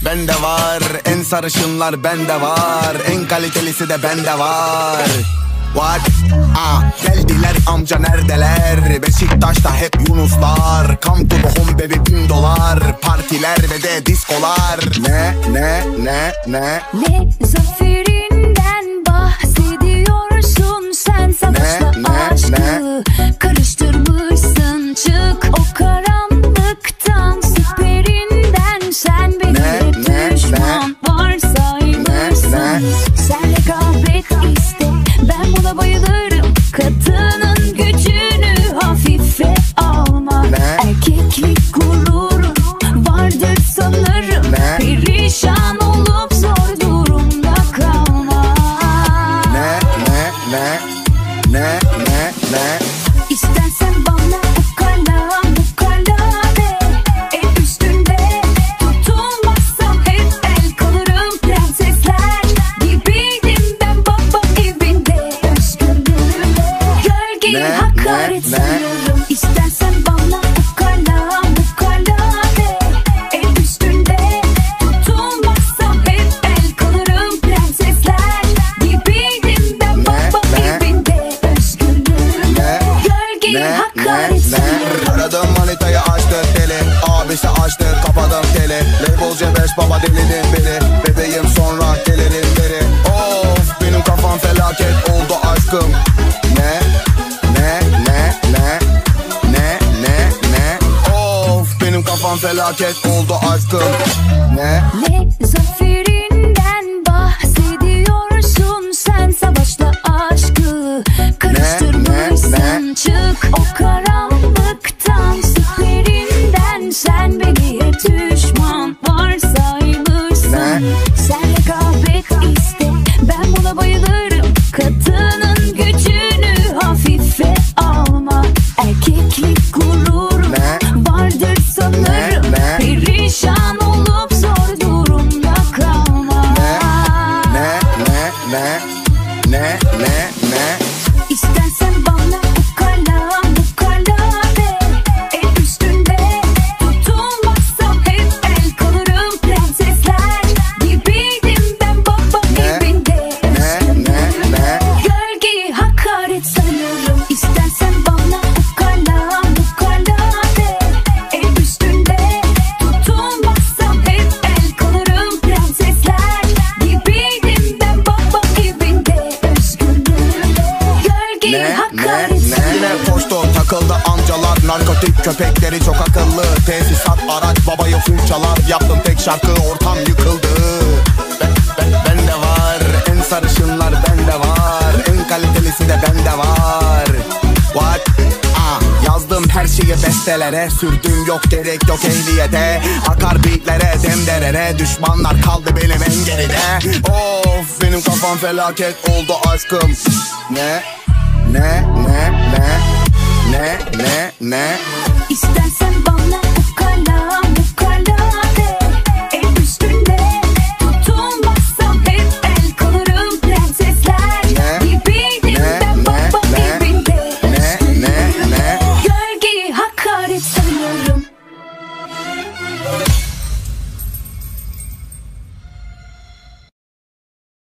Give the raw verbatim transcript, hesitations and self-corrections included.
bende var. En sarışınlar bende var. En kalitelisi de bende var. What? Ah, geldiler amca neredeler? Beşiktaş'ta hep Yunuslar. Come to the home baby, bin dolar. Partiler ve de diskolar. Ne ne ne ne Ne zaferinden bahsediyorsun sen? Savaşla ne, ne, aşkı ne? karıştırmışsın. Çık o karanlıktan, süperinden sen beni Ne, hep ne, düşman varsaymışsın. Ne, ne? Sen rekabet iste, ben buna bayılırım. Kadının gücünü hafife alma. Ne? Erkeklik gururun vardır sanırım. Ne? Perişan olup zor durumda kalma. Ne ne ne ne ne ne İstersen bana ukala ukala de. El üstünde tutulmazsam hep el kalırım. Prensesler gibiydim ben baba evinde. Özgürlüğüme gölgeyi Ne, hakaret ne, ne? sanırım. İstersen bana ukala ukala de. El üstünde tutulmazsam hep el kalırım. Prensesler gibiydim ben baba ne? evinde. Özgürlüğüme gölgeyi ne hakaret sanırım. Aradım manitayı açtı deli. Abisi açtı kapadım teli. Label cebes baba delidin biri. Bebeğim sonra gelirim beri. Of benim kafam felaket oldu aşkım. Ne ne ne ne ne ne ne Of benim kafam felaket oldu aşkım. Ne Ne zaferinden bahsediyorsun sen? Savaşla aşkı karıştırmışsın. Çık o karanlıktan, süperinden sen beni hep düşman varsaymışsın. Ne? Sen rekabet iste, ben buna bayılırım. Kadının gücünü hafife alma. Erkeklik gururun Ne? vardır sanırım. Ne? Perişan olup zor durumda kalma. ne ne ne ne ne ne İstersen bana ukala ukala de. El üstünde tutulmazsam hep el kalırım. Prensesler gibiydim ben baba Ne? evinde. Ne, ne, ne? Gölgeyi hakaret sanırım. İstersen bana ukala ukala de. El üstünde tutulmazsam hep el kalırım. Prensesler gibiydim ben baba evinde. Özgürlüğüme gölgeyi Ne, hakaret ne, ne? sanırım. Yine poşto takıldı amcalar. Narkotik köpekleri çok akıllı. Tesisat araç babayı fırçalar. Yaptım tek şarkı ortam yıkıldı. Ben, ben, bende var. En sarışınlar bende var. En kalitelisi de bende var. What? Ah, yazdım her şeyi bestelere. Sürdüm yok gerek yok ehliyete. Akar beatlere demderere. Düşmanlar kaldı benim en geride. Of benim kafam felaket oldu aşkım. Ne ne ne ne ne ne ne İstersen